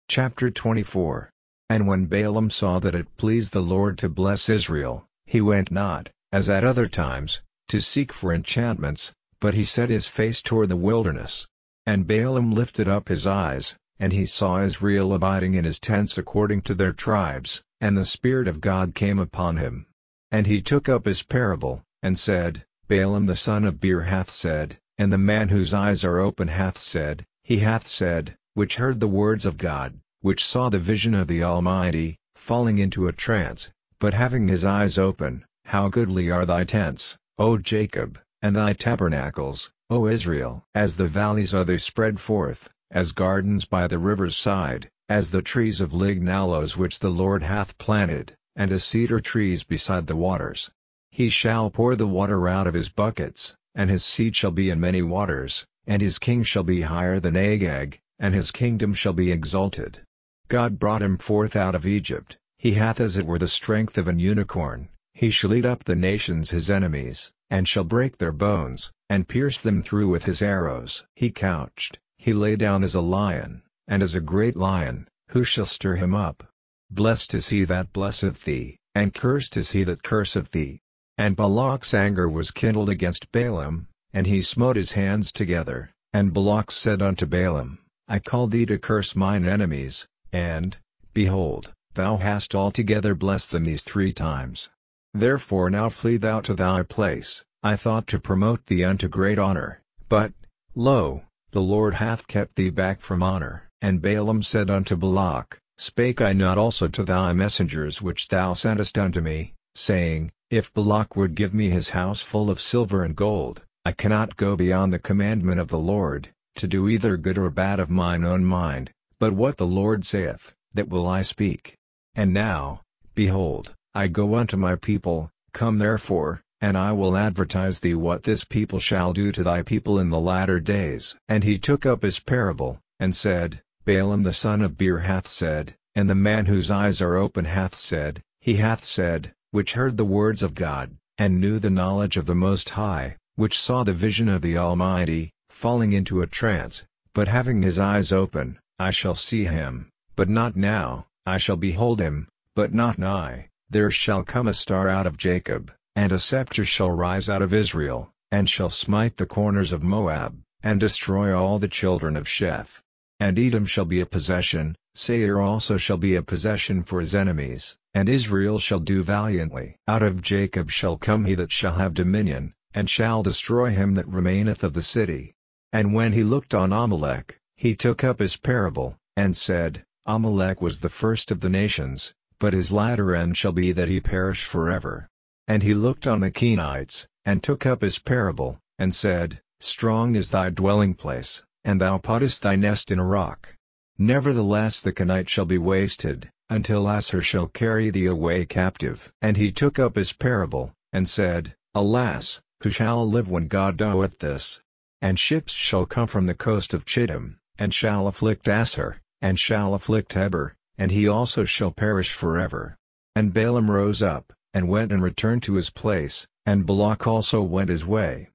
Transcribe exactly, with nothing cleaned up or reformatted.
Chapter twenty-four. And when Balaam saw that it pleased the Lord to bless Israel, he went not, as at other times, to seek for enchantments, but he set his face toward the wilderness. And Balaam lifted up his eyes, and he saw Israel abiding in his tents according to their tribes, and the Spirit of God came upon him. And he took up his parable, and said, Balaam the son of Beor hath said, and the man whose eyes are open hath said, he hath said, which heard the words of God, which saw the vision of the Almighty, falling into a trance, but having his eyes open, how goodly are thy tents, O Jacob, and thy tabernacles, O Israel! As the valleys are they spread forth, as gardens by the river's side, as the trees of lign aloes which the Lord hath planted, and as cedar trees beside the waters. He shall pour the water out of his buckets, and his seat shall be in many waters, and his king shall be higher than Agag, and his kingdom shall be exalted. God brought him forth out of Egypt, he hath as it were the strength of an unicorn. He shall eat up the nations his enemies, and shall break their bones, and pierce them through with his arrows. He couched, he lay down as a lion, and as a great lion, who shall stir him up? Blessed is he that blesseth thee, and cursed is he that curseth thee. And Balak's anger was kindled against Balaam, and he smote his hands together, and Balak said unto Balaam, I called thee to curse mine enemies, and, behold, thou hast altogether blessed them these three times. Therefore now flee thou to thy place. I thought to promote thee unto great honor, but, lo, the Lord hath kept thee back from honor. And Balaam said unto Balak, Spake I not also to thy messengers which thou sentest unto me, saying, If Balak would give me his house full of silver and gold, I cannot go beyond the commandment of the Lord, to do either good or bad of mine own mind, but what the Lord saith, that will I speak. And now, behold, I go unto my people, come therefore, and I will advertise thee what this people shall do to thy people in the latter days. And he took up his parable, and said, Balaam the son of Beor hath said, and the man whose eyes are open hath said, he hath said, which heard the words of God, and knew the knowledge of the Most High, which saw the vision of the Almighty, falling into a trance, but having his eyes open, I shall see him, but not now, I shall behold him, but not nigh. There shall come a star out of Jacob, and a scepter shall rise out of Israel, and shall smite the corners of Moab, and destroy all the children of Sheth. And Edom shall be a possession, Seir also shall be a possession for his enemies, and Israel shall do valiantly. Out of Jacob shall come he that shall have dominion, and shall destroy him that remaineth of the city. And when he looked on Amalek, he took up his parable, and said, Amalek was the first of the nations, but his latter end shall be that he perish forever. And he looked on the Kenites, and took up his parable, and said, Strong is thy dwelling place, and thou puttest thy nest in a rock. Nevertheless the Kenite shall be wasted, until Assur shall carry thee away captive. And he took up his parable, and said, Alas, who shall live when God doeth this? And ships shall come from the coast of Chittim, and shall afflict Assur, and shall afflict Eber, and he also shall perish forever. And Balaam rose up, and went and returned to his place, and Balak also went his way.